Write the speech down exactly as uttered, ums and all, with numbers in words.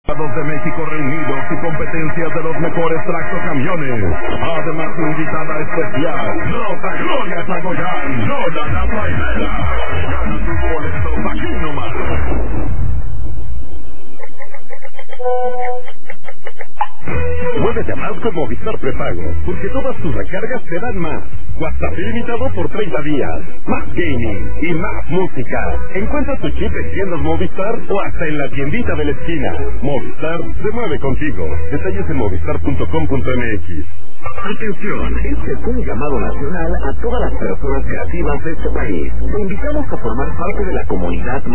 de México reunidos y competencias de los mejores tractocamiones. Además, una invitada especial, Rosa Gloria Zagoyán, Lola la Trailera. Gana tus boletos aquí nomás. Muévete más con Movistar Prepago, porque todas tus recargas te dan más. WhatsApp ilimitado por treinta días, más gaming y más música. Encuentra tu chip en tiendas Movistar o hasta en la tiendita de la esquina. Movistar se mueve contigo. Detalles en movistar punto com punto m x. Atención, este es un llamado nacional a todas las personas creativas de este país. Te invitamos a formar parte de la comunidad